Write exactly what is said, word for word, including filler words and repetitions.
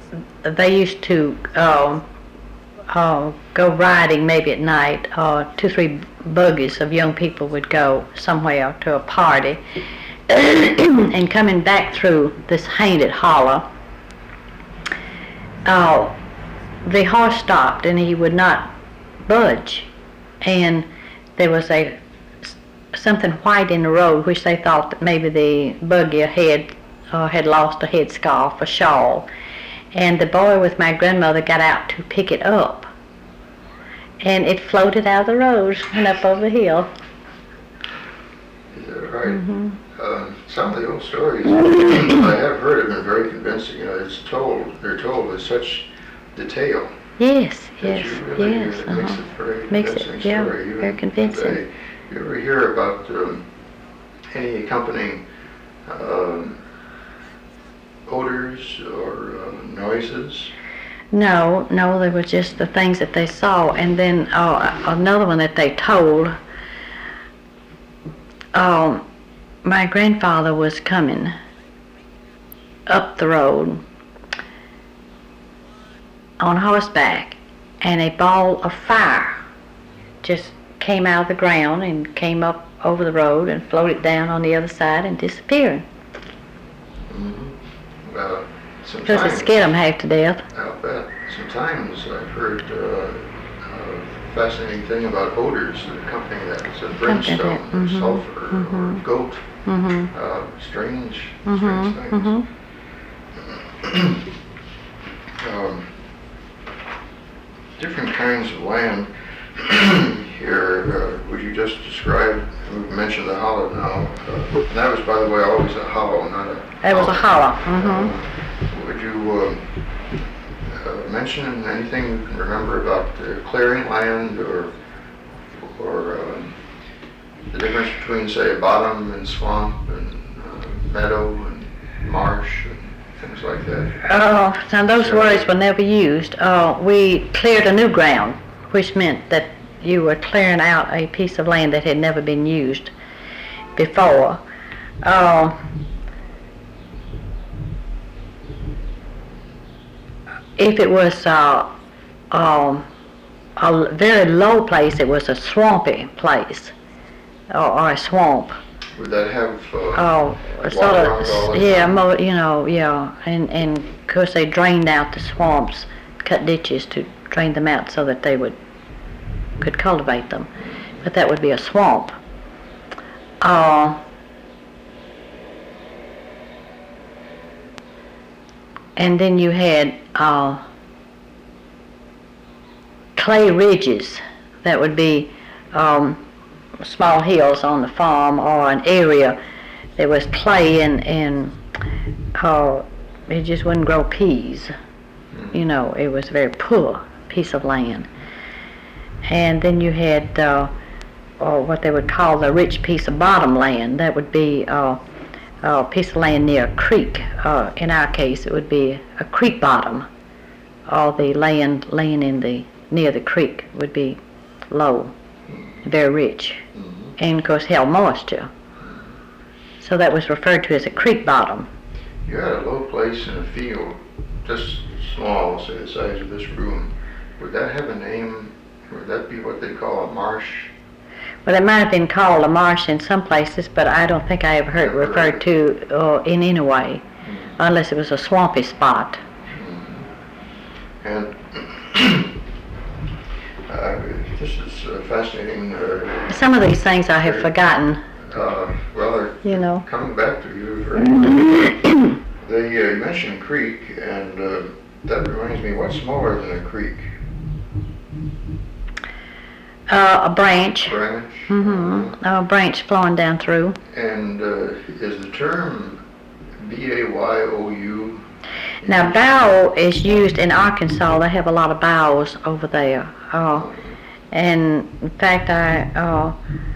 they used to uh, uh, go riding maybe at night. Uh, two, three buggies of young people would go somewhere to a party, and coming back through this haunted hollow, uh, the horse stopped and he would not budge, and there was a something white in the road, which they thought that maybe the buggy ahead uh, had lost a headscarf, a shawl, and the boy with my grandmother got out to pick it up, and it floated out of the road and up over the hill. Is that right? Mm-hmm. Uh, some of the old stories I have heard have been very convincing. You know, it's told, they're told with such detail. Yes, that yes, you really, yes. It uh-huh. makes it very Makes convincing it, yeah, story. Even very convincing. today. You ever hear about um, any accompanying um, odors or uh, noises? No, no, they were just the things that they saw. And then uh, another one that they told, uh, my grandfather was coming up the road on horseback, and a ball of fire just came out of the ground and came up over the road and floated down on the other side and disappeared. Mm-hmm. Well, Because it scared them half to death. I'll bet. Sometimes I've heard uh, a fascinating thing about odors that accompany that. It's a brimstone, or Mm-hmm. sulfur, Mm-hmm. or goat. Mm-hmm. Uh, strange, Mm-hmm. strange things. Mm-hmm. um, different kinds of land here. Uh, would you just describe? We mentioned the hollow now. Uh, and that was, by the way, always a hollow, not a. It was a hollow. Mm-hmm. Uh, would you uh, uh, mention anything you can remember about uh, clearing land, or or uh, the difference between, say, bottom and swamp and uh, meadow and marsh and things like that? Oh, now those Sure. words were never used. Uh, we cleared a new ground, which meant that you were clearing out a piece of land that had never been used before. Uh, if it was uh, um, a very low place, it was a swampy place, or, or a swamp. Would that have uh, Oh, water sort around it all of, the yeah, time? mo- you know, yeah, and and of course they drained out the swamps, cut ditches to drain them out so that they would could cultivate them, but that would be a swamp. Uh, and then you had uh, clay ridges that would be um, small hills on the farm, or an area that was clay, and and uh, it just wouldn't grow peas. You know, it was a very poor piece of land. And then you had uh, uh, what they would call the rich piece of bottom land. That would be uh, a piece of land near a creek. Uh, in our case, it would be a creek bottom. All the land laying in the near the creek would be low, very rich, Mm-hmm. and of course held moisture. So that was referred to as a creek bottom. You had a low place in a field, just small, say the size of this room. Would that have a name? Would that be what they call a marsh? Well, it might have been called a marsh in some places, but I don't think I ever heard it referred to uh, in any way, Mm-hmm. unless it was a swampy spot. Mm-hmm. And uh, this is uh, fascinating. Uh, Some of these things I have forgotten, uh, well, they're you know. coming back to you very They uh, you mentioned creek, and uh, that reminds me, what's smaller than a creek? Uh, a branch, Branch? mm-hmm. a branch flowing down through. And uh, is the term B A Y O U? Now, bow is used in Arkansas. They have a lot of bows over there. Uh, and in fact, I uh,